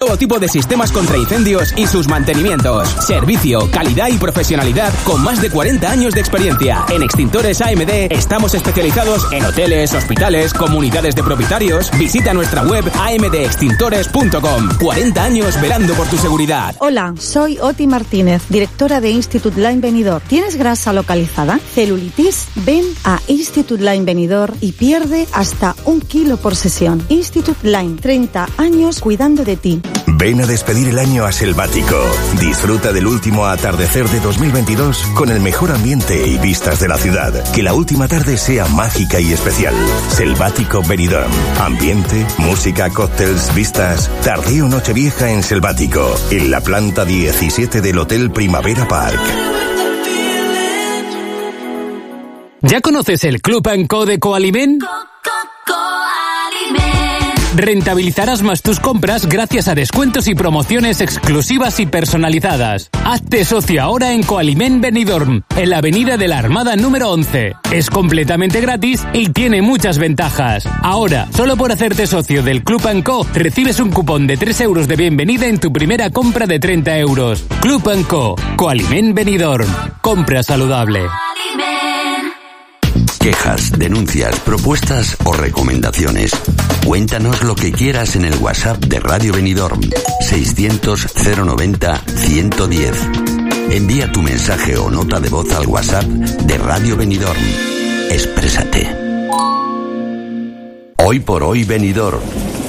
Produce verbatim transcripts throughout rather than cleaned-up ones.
todo tipo de sistemas contra incendios y sus mantenimientos. Servicio, calidad y profesionalidad con más de cuarenta años de experiencia. En Extintores A M D estamos especializados en hoteles, hospitales, comunidades de propietarios. Visita nuestra web a m d extintores punto com. cuarenta años velando por tu seguridad. Hola, soy Oti Martínez, directora de Institute Line Benidorm. ¿Tienes grasa localizada? ¿Celulitis? Ven a Institute Line Benidorm y pierde hasta un kilo por sesión. Institute Line, treinta años cuidando de ti. Ven a despedir el año a Selvático. Disfruta del último atardecer de dos mil veintidós con el mejor ambiente y vistas de la ciudad. Que la última tarde sea mágica y especial. Selvático Benidorm. Ambiente, música, cócteles, vistas. Tardeo Nochevieja en Selvático. En la planta diecisiete del Hotel Primavera Park. ¿Ya conoces el Club and Co de Coalimen? Rentabilizarás más tus compras gracias a descuentos y promociones exclusivas y personalizadas. Hazte socio ahora en Coalimen Benidorm, en la Avenida de la Armada número once. Es completamente gratis y tiene muchas ventajas. Ahora, solo por hacerte socio del Club and Co, recibes un cupón de tres euros de bienvenida en tu primera compra de treinta euros. Club and Co, Coalimen Benidorm. Compra saludable. Quejas, denuncias, propuestas o recomendaciones. Cuéntanos lo que quieras en el WhatsApp de Radio Benidorm seiscientos cero noventa ciento diez. Envía tu mensaje o nota de voz al WhatsApp de Radio Benidorm. Exprésate. Hoy por hoy Benidorm.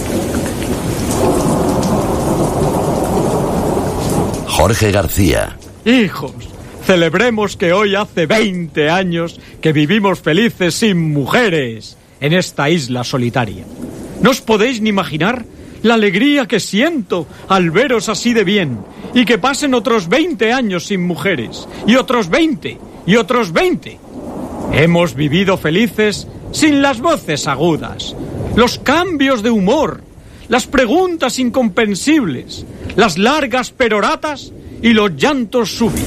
Jorge García. Hijos, celebremos que hoy hace veinte años que vivimos felices sin mujeres en esta isla solitaria. No os podéis ni imaginar la alegría que siento al veros así de bien y que pasen otros veinte años sin mujeres y otros veinte y otros veinte. Hemos vivido felices sin las voces agudas, los cambios de humor, las preguntas incomprensibles, las largas peroratas y los llantos súbitos.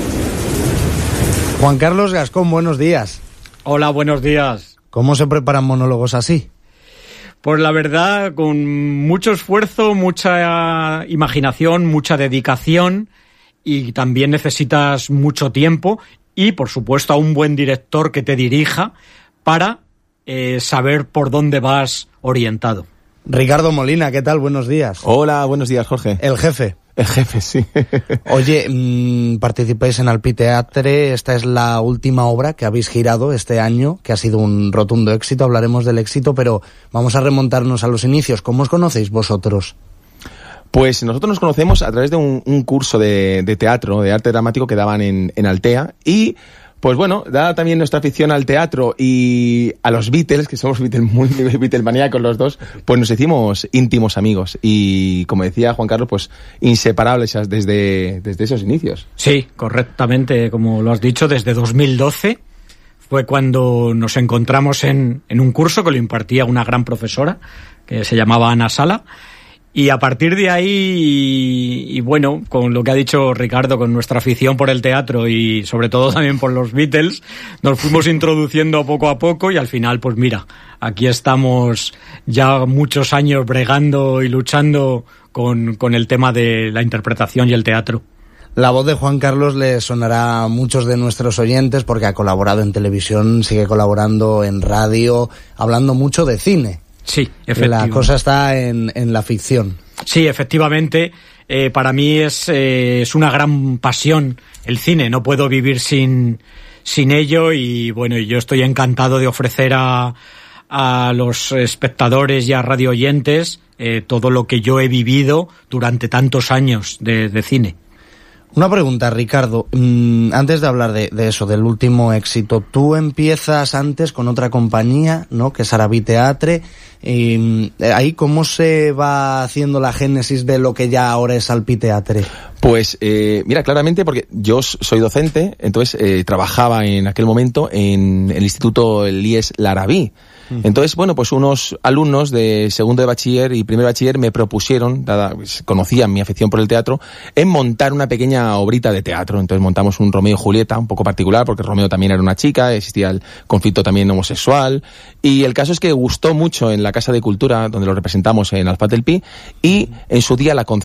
Juan Carlos Gascón, buenos días. Hola, buenos días. ¿Cómo se preparan monólogos así? Pues la verdad, con mucho esfuerzo, mucha imaginación, mucha dedicación, y también necesitas mucho tiempo y, por supuesto, a un buen director que te dirija para eh, saber por dónde vas orientado. Ricardo Molina, ¿qué tal? Buenos días. Hola, buenos días, Jorge. El jefe. El jefe, sí. Oye, mmm, participáis en Alpiteatre, esta es la última obra que habéis girado este año, que ha sido un rotundo éxito, hablaremos del éxito, pero vamos a remontarnos a los inicios. ¿Cómo os conocéis vosotros? Pues nosotros nos conocemos a través de un, un curso de, de teatro, de arte dramático que daban en, en Altea, y pues bueno, dada también nuestra afición al teatro y a los Beatles, que somos Beatles, muy Beatlemaníacos los dos, pues nos hicimos íntimos amigos y, como decía Juan Carlos, pues inseparables desde, desde esos inicios. Sí, correctamente, como lo has dicho, desde dos mil doce fue cuando nos encontramos en, en un curso que lo impartía una gran profesora que se llamaba Ana Sala. Y a partir de ahí, y, y bueno, con lo que ha dicho Ricardo, con nuestra afición por el teatro y sobre todo también por los Beatles, nos fuimos introduciendo poco a poco y al final, pues mira, aquí estamos ya muchos años bregando y luchando con, con el tema de la interpretación y el teatro. La voz de Juan Carlos le sonará a muchos de nuestros oyentes porque ha colaborado en televisión, sigue colaborando en radio, hablando mucho de cine. Sí, efectivamente. La cosa está en, en la ficción. Sí, efectivamente. Eh, para mí es, eh, es una gran pasión el cine. No puedo vivir sin, sin ello y bueno, yo estoy encantado de ofrecer a, a los espectadores y a radio oyentes eh, todo lo que yo he vivido durante tantos años de, de cine. Una pregunta, Ricardo. Mm, antes de hablar de, de eso, del último éxito, tú empiezas antes con otra compañía, ¿no?, que es Alpiteatre. Y ahí, ¿cómo se va haciendo la génesis de lo que ya ahora es Alpiteatre? Pues, eh, mira, claramente, porque yo soy docente, entonces eh, trabajaba en aquel momento en el Instituto Elías Larabí. Entonces, bueno, pues unos alumnos de segundo de bachiller y primer bachiller me propusieron, dada, pues, conocían mi afición por el teatro, en montar una pequeña obrita de teatro. Entonces montamos un Romeo y Julieta, un poco particular, porque Romeo también era una chica, existía el conflicto también homosexual, y el caso es que gustó mucho en la Casa de Cultura, donde lo representamos en Alfat del Pi, y en su día la